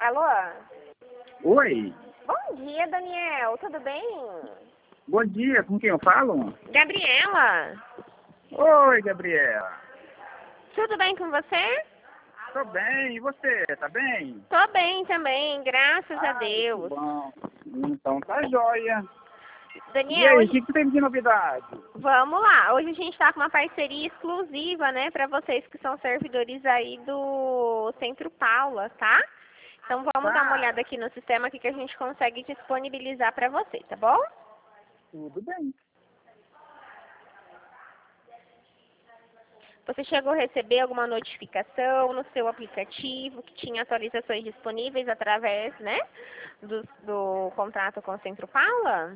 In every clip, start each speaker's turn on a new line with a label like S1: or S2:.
S1: Alô?
S2: Oi,
S1: Bom dia, Daniel. Tudo bem?
S2: bom dia, com quem eu falo?
S1: Gabriela.
S2: Oi, Gabriela.
S1: Tudo bem com você?
S2: Tô bem, e você, tá bem?
S1: Tô bem também, graças a
S2: Que
S1: Deus.
S2: bom. Então tá jóia. E
S1: Daniel,
S2: aí, o
S1: hoje...
S2: que tem de novidade?
S1: vamos lá. Hoje a gente tá com uma parceria exclusiva, né, para vocês que são servidores aí do Centro Paula, tá? Então vamos dar uma
S2: Tá,
S1: olhada aqui no sistema aqui que a gente consegue disponibilizar para você, tá bom?
S2: tudo bem.
S1: Você chegou a receber alguma notificação no seu aplicativo que tinha atualizações disponíveis através, né, do contrato com o Centro Paula?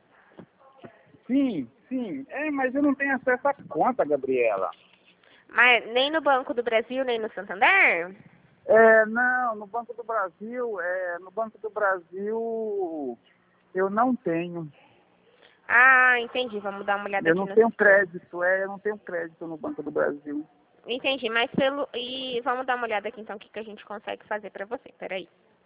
S2: Sim, sim. Mas eu não tenho acesso à conta, Gabriela.
S1: Mas nem no Banco do Brasil, nem no Santander?
S2: Não, no Banco do Brasil eu não tenho.
S1: Ah, entendi. Vamos dar uma olhada
S2: Eu
S1: aqui
S2: não
S1: no
S2: tenho
S1: sistema.
S2: crédito, eu não tenho crédito no Banco do Brasil.
S1: Entendi, mas pelo... E vamos dar uma olhada aqui então o que que a gente consegue fazer pra você. Peraí.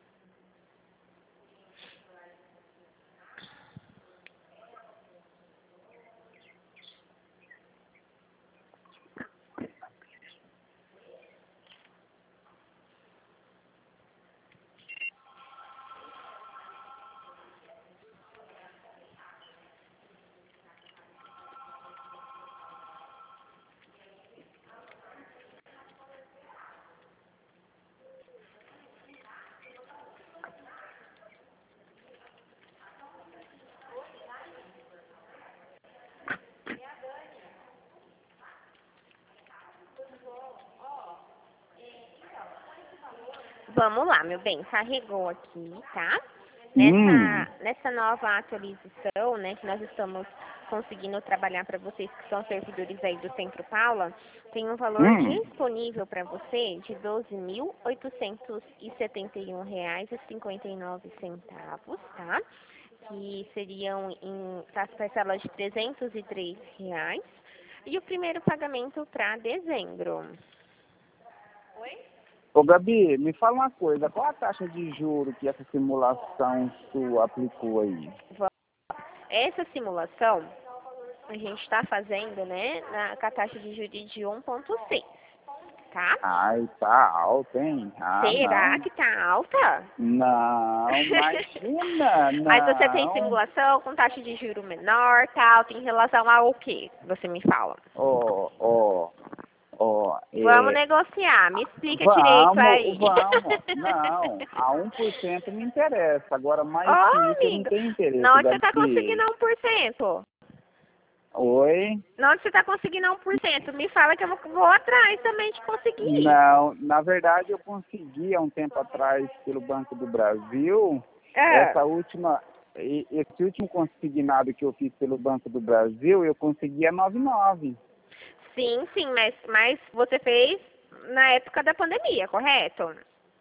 S1: Vamos lá, meu bem. Carregou aqui, tá? Nessa nova atualização, né, que nós estamos conseguindo trabalhar para vocês que são servidores aí do Centro Paula, tem um valor disponível para você de R$ 12.871,59, tá? Que seriam em as parcelas de R$ 303. E o primeiro pagamento para dezembro.
S2: Ô Gabi, me fala uma coisa, qual a taxa de juros que essa simulação sua aplicou aí?
S1: Essa simulação a gente está fazendo, né, com a taxa de juros de 1,6, tá?
S2: Ai, tá alto, hein? Ah,
S1: Será
S2: não.
S1: que tá alta?
S2: Não, imagina,
S1: Mas você tem
S2: não.
S1: simulação com taxa de juro menor, tá alta em relação ao quê? Você me fala.
S2: Ó, ó, ó,
S1: Vamos negociar, me explica direito
S2: vamos,
S1: aí.
S2: vamos. Não, a 1% me interessa, agora
S1: Ô,
S2: mais que isso eu não
S1: amigo,
S2: tenho interesse,
S1: não você tá
S2: Gabi.
S1: conseguindo 1%?
S2: Oi?
S1: Não você tá conseguindo 1%? Me fala que eu vou atrás também de conseguir.
S2: Não, na verdade eu consegui há um tempo atrás pelo Banco do Brasil,
S1: Ah,
S2: esse último consignado que eu fiz pelo Banco do Brasil, eu consegui a 99.
S1: sim, mas você fez na época da pandemia, correto?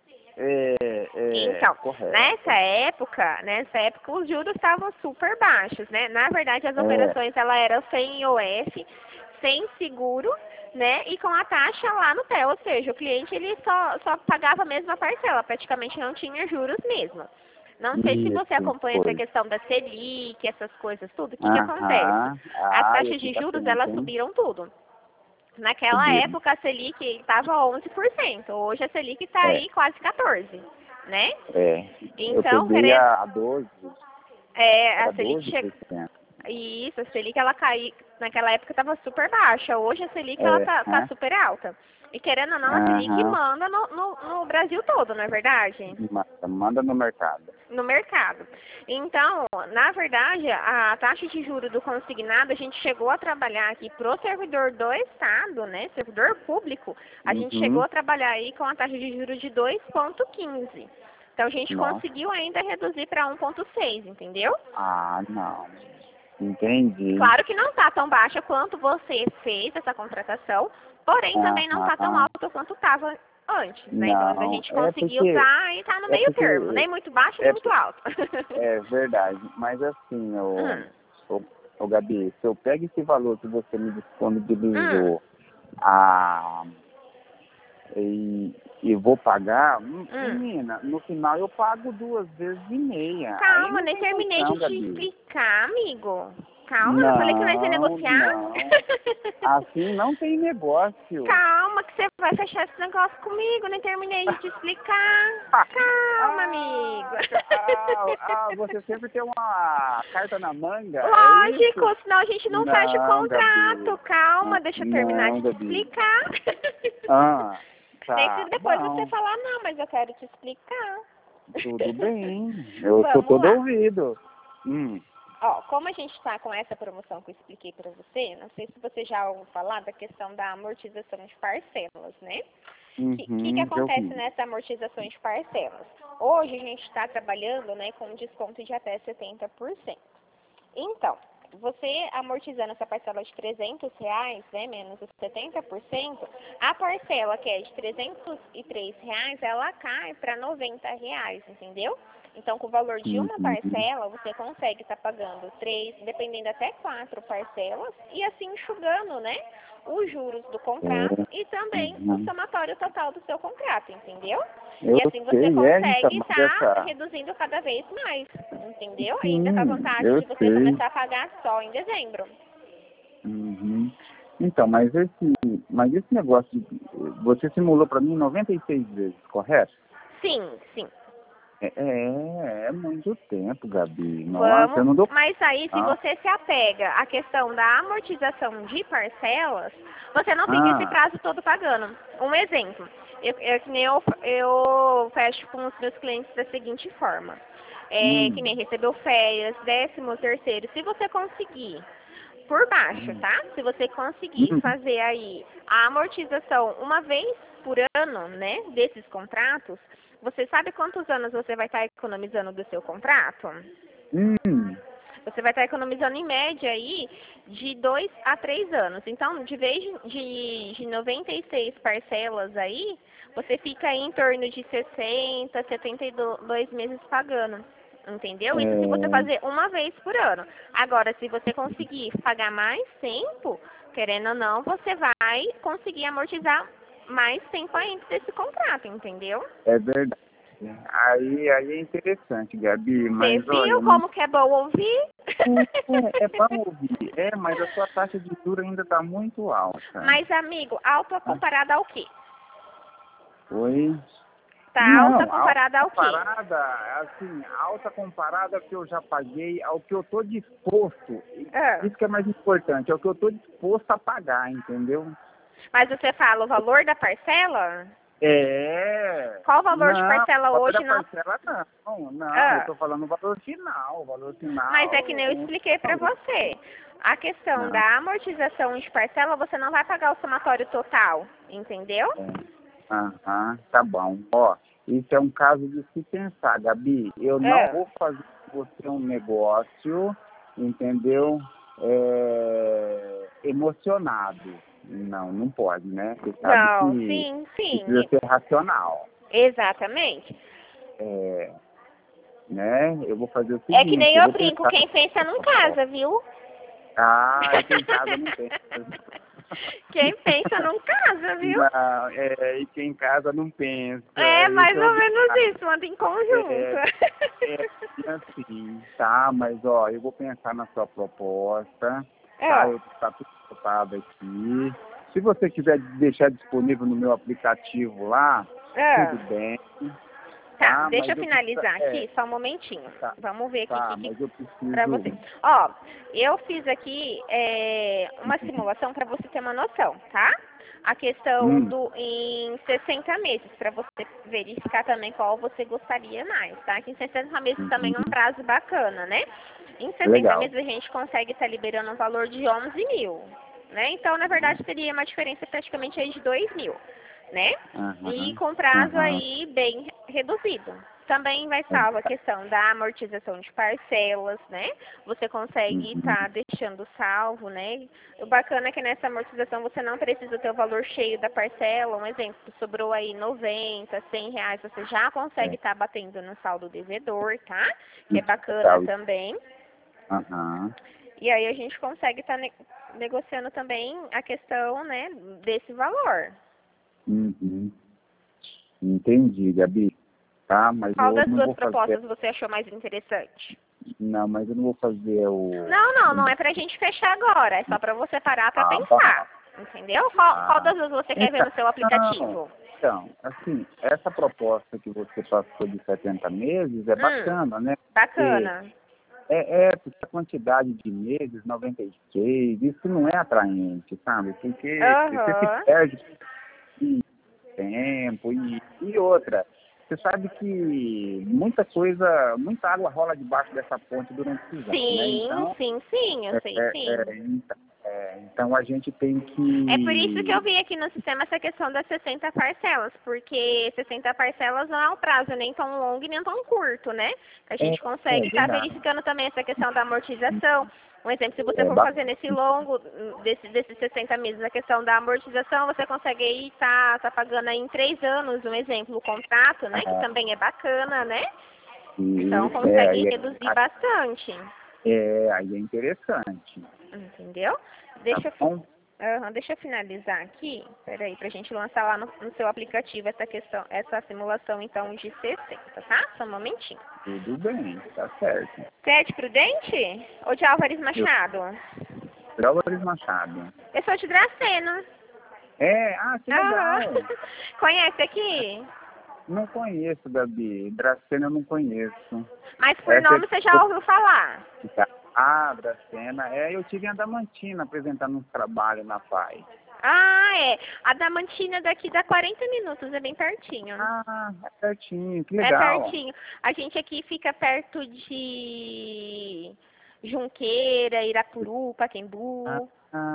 S1: Então,
S2: Correto.
S1: nessa época os juros estavam super baixos, né? Na verdade, as
S2: É,
S1: operações ela eram sem IOF, sem seguro, né? E com a taxa lá no pé, ou seja, o cliente ele só pagava a mesma parcela, praticamente não tinha juros mesmo. Não sei se você
S2: isso,
S1: acompanha essa
S2: foi.
S1: questão da Selic, essas coisas, tudo. O que que acontece?
S2: Aham,
S1: As
S2: eu
S1: taxas de
S2: fico
S1: juros,
S2: atento,
S1: elas
S2: hein?
S1: subiram tudo. Naquela
S2: Subiram.
S1: época, a Selic estava 11%. Hoje, a Selic está
S2: É,
S1: aí quase 14%, né?
S2: eu
S1: Então,
S2: peguei
S1: querendo...
S2: a 12,
S1: A
S2: era
S1: Selic
S2: 12%.
S1: Isso, a Selic, ela caiu... Naquela época, estava super baixa. Hoje, a Selic, ela
S2: É,
S1: tá
S2: né?
S1: super alta. E, querendo ou não, a Selic
S2: Aham,
S1: manda no Brasil todo, não é verdade?
S2: manda no mercado.
S1: No mercado. Então, na verdade, a taxa de juros do consignado, a gente chegou a trabalhar aqui pro servidor do Estado, né, servidor público, a gente chegou
S2: Uhum.
S1: a trabalhar aí com a taxa de juros de 2,15. Então, a gente
S2: Nossa.
S1: conseguiu ainda reduzir para 1,6, entendeu?
S2: Ah, não. Entendi.
S1: Claro que não está tão baixa quanto você fez essa contratação, porém também não está tão
S2: Aham.
S1: alta quanto estava antes, né? Então a
S2: Não,
S1: gente conseguiu tá no
S2: é
S1: meio termo,
S2: porque,
S1: nem muito baixo, nem
S2: é,
S1: muito alto.
S2: é verdade. Mas assim,
S1: Hum,
S2: ô Gabi, se eu pego esse valor que você me
S1: hum.
S2: disponibilizou há e vou pagar, menina, no final eu pago 2,5 vezes.
S1: Calma,
S2: Aí
S1: nem
S2: não tem
S1: terminei de
S2: condição,
S1: te
S2: Gabi.
S1: explicar, amigo. Calma, eu não falei que nós ia negociar?
S2: Não. Assim não tem negócio.
S1: Calma, que você vai fechar esse negócio comigo, nem terminei de te explicar. Calma, amigo.
S2: Você sempre tem uma carta na manga, é
S1: Lógico,
S2: isso?
S1: senão a gente não fecha o contrato.
S2: Gabi.
S1: Calma, deixa eu terminar
S2: Não,
S1: de te
S2: Gabi.
S1: explicar. Nem se
S2: Tá
S1: depois
S2: bom.
S1: você falar, não, mas eu quero te explicar.
S2: Tudo bem. Eu sou
S1: Vamos
S2: todo
S1: lá.
S2: ouvido.
S1: Ó, como a gente está com essa promoção que eu expliquei para você, não sei se você já ouviu falar da questão da amortização de parcelas, né? O que
S2: Já
S1: acontece
S2: ouvi.
S1: nessa amortização de parcelas? Hoje a gente está trabalhando, né, com um desconto de até 70%. Então, você amortizando essa parcela de R$300, né, menos os 70%, a parcela que é de R$303, ela cai para R$90, entendeu? Então, com o valor de uma parcela, você consegue estar pagando 3, dependendo até 4 parcelas, e assim enxugando, né, os juros do contrato e também o somatório total do seu contrato, entendeu?
S2: Eu
S1: E assim você
S2: sei,
S1: consegue
S2: então,
S1: estar reduzindo cada vez mais, entendeu? Ainda com a vantagem
S2: eu
S1: de você
S2: sei.
S1: começar a pagar só em dezembro.
S2: Então, mas esse negócio, você simulou para mim 96 vezes, correto?
S1: Sim, sim.
S2: É muito tempo, Gabi. Nossa,
S1: Vamos,
S2: eu não dou...
S1: mas aí se você se apega à questão da amortização de parcelas, você não fica esse prazo todo pagando. Um exemplo, que nem eu fecho com os meus clientes da seguinte forma. Que nem recebeu férias, 13º, se você conseguir por baixo, tá? Se você conseguir fazer aí a amortização uma vez por ano, né, desses contratos, você sabe quantos anos você vai estar economizando do seu contrato? Você vai estar economizando em média aí de 2 a 3 anos. Então, de vez de 96 parcelas aí, você fica aí em torno de 60, 72 meses pagando. Entendeu? Isso se você fazer uma vez por ano. Agora, se você conseguir pagar mais tempo, querendo ou não, você vai conseguir amortizar mais tempo ainda desse contrato, entendeu?
S2: É verdade. Aí é interessante, Gabi,
S1: Você
S2: mas
S1: viu
S2: olha...
S1: como que é bom ouvir?
S2: É bom ouvir, mas a sua taxa de juros ainda está muito alta.
S1: Mas, amigo, alta comparada ao quê?
S2: Oi?
S1: Tá
S2: Não,
S1: alta comparada ao quê?
S2: Alta comparada ao que eu já paguei, ao que eu estou disposto.
S1: Ah.
S2: Isso que é mais importante, é o que eu estou disposto a pagar, entendeu?
S1: Mas você fala o valor da parcela? Qual o valor de parcela hoje?
S2: Parcela não, eu estou falando o valor final,
S1: Mas é que nem eu expliquei para você. A questão da amortização de parcela, você não vai pagar o somatório total, entendeu?
S2: Tá bom. Ó, isso é um caso de se pensar, Gabi. Eu não vou fazer com você um negócio, entendeu? Emocionado. Não pode, né? Você sabe que
S1: sim.
S2: precisa ser racional.
S1: Exatamente.
S2: Né? Eu vou fazer o seguinte...
S1: É que nem eu brinco, quem pensa não casa, viu?
S2: Quem casa não pensa.
S1: Quem pensa não casa, viu?
S2: Não, e quem casa não pensa.
S1: É mais ou menos isso, anda em conjunto.
S2: Assim, tá, mas ó, eu vou pensar na sua proposta, tá? Eu tá tudo anotado aqui. Se você quiser deixar disponível no meu aplicativo lá, tudo bem.
S1: Tá, deixa eu finalizar aqui, só um momentinho. Vamos ver aqui para você. Ó, eu fiz aqui uma simulação para você ter uma noção, tá? A questão em 60 meses, para você verificar também qual você gostaria mais, tá? Que em 60 meses também é um prazo bacana, né? Em 60 meses a gente consegue estar liberando um valor de 11 mil, né? Então, na verdade, teria uma diferença praticamente aí de 2 mil. Né? E com prazo aí bem reduzido. Também vai salvar a questão da amortização de parcelas, né? Você consegue estar deixando salvo, né? O bacana é que nessa amortização você não precisa ter o valor cheio da parcela. Um exemplo, sobrou aí 90, 100 reais, você já consegue estar batendo no saldo devedor, tá? Que é bacana também. E aí a gente consegue estar negociando também a questão, né, desse valor.
S2: Uhum. Entendi, Gabi. Tá, mas
S1: Qual
S2: eu
S1: das
S2: não
S1: duas
S2: vou
S1: propostas
S2: fazer.
S1: você achou mais interessante?
S2: Não, mas eu não vou fazer
S1: Não é pra gente fechar agora, é só pra você parar pra
S2: Ah,
S1: pensar.
S2: bom.
S1: Entendeu? Qual
S2: Ah.
S1: das duas você quer ver
S2: Então,
S1: no seu
S2: não.
S1: aplicativo?
S2: Então, assim, essa proposta que você passou de 70 meses é bacana, né? Porque
S1: Bacana.
S2: porque a quantidade de meses, 96, isso não é atraente, sabe? Porque você se
S1: Aham.
S2: perde de tempo e outra. Você sabe que muita água rola debaixo dessa ponte durante esses anos, né? Então,
S1: Sim, eu sei sim.
S2: então a gente tem
S1: É por isso que eu
S2: que...
S1: vi aqui no sistema essa questão das 60 parcelas, porque 60 parcelas não é um prazo nem tão longo e nem tão curto, né? A gente consegue estar
S2: verdade.
S1: verificando também essa questão da amortização. Um exemplo, se você
S2: É
S1: for fazer nesse longo, desses 60 meses, a questão da amortização, você consegue aí tá pagando aí em 3 anos, um exemplo, o contrato, né? Que também é bacana, né? Então
S2: Isso,
S1: consegue reduzir bastante.
S2: aí é interessante,
S1: Entendeu?
S2: tá
S1: Deixa eu,
S2: bom?
S1: deixa eu finalizar aqui. Peraí, pra gente lançar lá no seu aplicativo essa questão, essa simulação então de 60, tá? Só um momentinho.
S2: Tudo bem, tá certo.
S1: Você é de Prudente ou de Álvares
S2: Eu
S1: Machado?
S2: Álvares Machado.
S1: Eu sou de Dracena.
S2: Que
S1: Aham.
S2: legal.
S1: Conhece aqui?
S2: Não conheço, Gabi. Dracena eu não conheço.
S1: Mas por
S2: Essa
S1: nome você já ouviu falar.
S2: Dracena. Eu tive em Adamantina apresentando um trabalho na FAI.
S1: É. A Damantina daqui dá 40 minutos, é bem pertinho.
S2: É pertinho, que
S1: É
S2: legal.
S1: pertinho. A gente aqui fica perto de Junqueira, Irapuru, Pacaembu.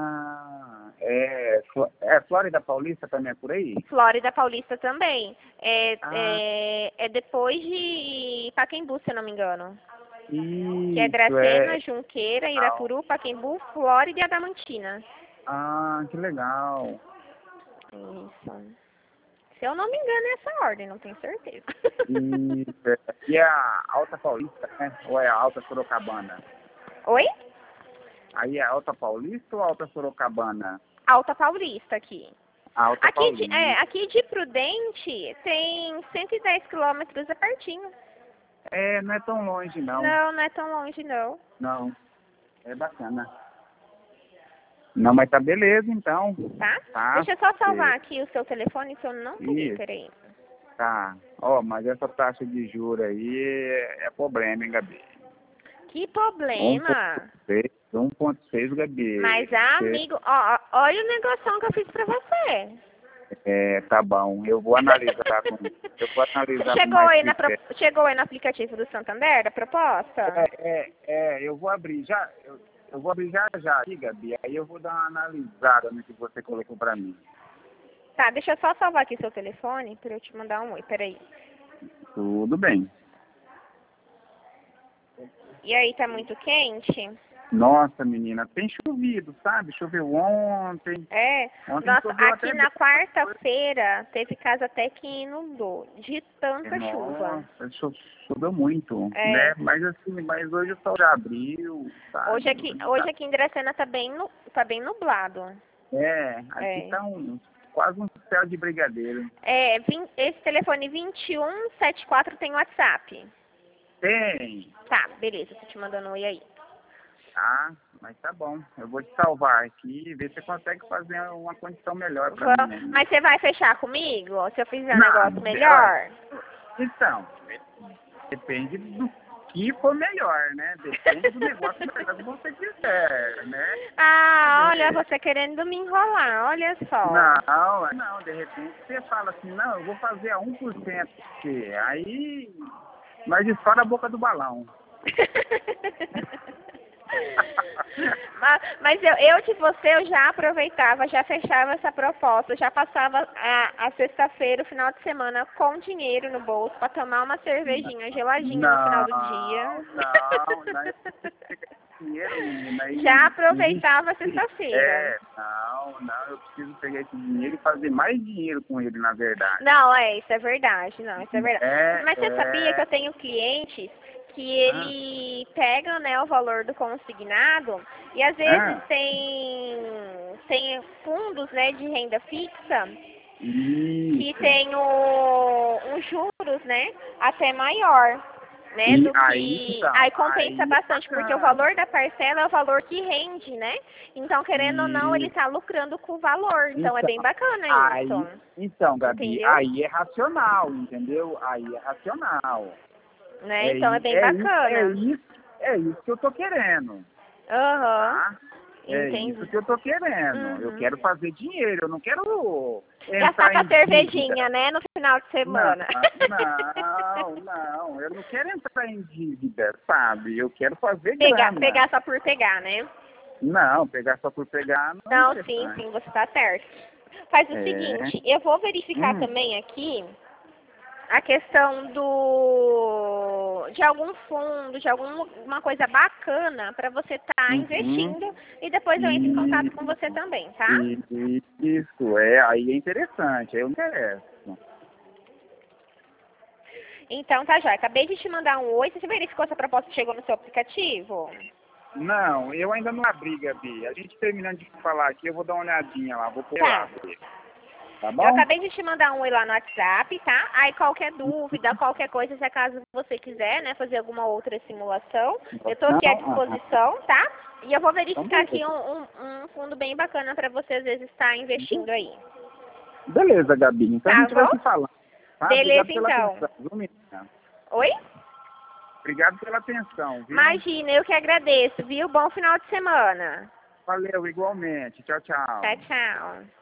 S2: Flórida Paulista também é por aí?
S1: Flórida Paulista também.
S2: Ah,
S1: É depois de Pacaembu, se eu não me engano. Que é
S2: isso,
S1: Dracena, Junqueira,
S2: legal.
S1: Irapuru, Pacaembu, Flórida e Adamantina.
S2: Que legal.
S1: Isso. Se eu não me engano, é essa ordem, não tenho certeza.
S2: E a Alta Paulista, né? Ou é a Alta Sorocabana?
S1: Oi?
S2: Aí é Alta Paulista ou Alta Sorocabana?
S1: Alta Paulista aqui.
S2: Alta Paulista.
S1: Aqui de Prudente tem 110 quilômetros, é pertinho.
S2: Não é tão longe, não.
S1: Não é tão longe, não.
S2: Não, é bacana. Não, mas tá beleza, então.
S1: Tá? Deixa eu só salvar aqui o seu telefone que eu não peguei, peraí.
S2: Tá. Mas essa taxa de juros aí é problema, hein, Gabi?
S1: Que problema?
S2: 1,6, Gabi.
S1: Mas, amigo, olha o negoção que eu fiz pra você.
S2: Tá bom. Eu vou analisar
S1: Chegou aí no aplicativo do Santander, da proposta?
S2: Eu vou abrir já. Eu vou abrir já aqui, Gabi. Aí eu vou dar uma analisada no que você colocou pra mim.
S1: Tá, deixa eu só salvar aqui seu telefone pra eu te mandar um oi, peraí.
S2: Tudo bem.
S1: E aí, tá muito quente?
S2: Nossa, menina, tem chovido, sabe? Choveu ontem. Ontem
S1: Nossa,
S2: choveu
S1: aqui na quarta-feira teve casa até que inundou, de tanta chuva.
S2: Nossa, choveu muito, né? Mas hoje o sol já abriu, sabe?
S1: Hoje aqui em Dracena tá bem nublado.
S2: Aqui tá quase um céu de brigadeiro.
S1: Esse telefone 2174 tem WhatsApp?
S2: Tem.
S1: Tá, beleza, tô te mandando um oi aí.
S2: Mas tá bom. Eu vou te salvar aqui e ver se você consegue fazer uma condição melhor pra mim.
S1: Mas você vai fechar comigo? Se eu fizer um negócio melhor?
S2: Então, depende do que for melhor, né? Depende do negócio melhor que você quiser, né?
S1: Olha, você querendo me enrolar, olha só.
S2: Não, de repente você fala assim, não, eu vou fazer a 1% você. Aí nós estoura a boca do balão.
S1: Mas eu de você, eu já aproveitava, já fechava essa proposta, já passava a sexta-feira, o final de semana, com dinheiro no bolso, para tomar uma cervejinha geladinha no final do dia.
S2: Dinheiro, menina.
S1: Já aproveitava a sexta-feira.
S2: Eu preciso pegar esse dinheiro e fazer mais dinheiro com ele, na verdade.
S1: Isso é verdade, Mas você sabia que eu tenho clientes que ele pega, né, o valor do consignado e às vezes tem fundos, né, de renda fixa que tem os juros, né, até maior, né, do que... Aí compensa bastante, porque o valor da parcela é o valor que rende, né? Então, querendo ou não, ele tá lucrando com o valor, então é bem bacana isso.
S2: Então, Gabi,
S1: entendeu?
S2: aí é racional, entendeu? Aí é racional.
S1: Né? Então é bem bacana.
S2: É isso que eu tô querendo. Tá? É isso que eu tô querendo. Eu quero fazer dinheiro, eu não quero
S1: gastar com a cervejinha, né, no final de semana.
S2: Não, eu não quero entrar em dívida, sabe? Eu quero fazer grana.
S1: Pegar só por pegar, né?
S2: Não, pegar só por pegar
S1: não. Não, sim, você tá certo. Faz o seguinte, eu vou verificar também aqui a questão de algum fundo, de alguma coisa bacana para você estar investindo e depois eu entro em contato com você também, tá?
S2: Isso, aí é interessante, aí eu me interesso.
S1: Então tá jóia, acabei de te mandar um oi, você verificou se a proposta chegou no seu aplicativo?
S2: Não, eu ainda não abri, Gabi. A gente terminando de falar aqui, eu vou dar uma olhadinha lá, vou pôr lá. Tá bom?
S1: Eu acabei de te mandar um oi lá no WhatsApp, tá? Aí qualquer dúvida, qualquer coisa, se acaso você quiser, né, fazer alguma outra simulação, eu tô aqui à disposição, tá? E eu vou verificar aqui um fundo bem bacana para você, às vezes, estar investindo aí.
S2: Beleza, Gabi. Então a gente vai se falando. Tá?
S1: Beleza, então. Oi?
S2: Obrigado pela atenção, viu?
S1: Imagina, eu que agradeço, viu? Bom final de semana.
S2: Valeu, igualmente. Tchau, tchau.
S1: Tchau, tchau.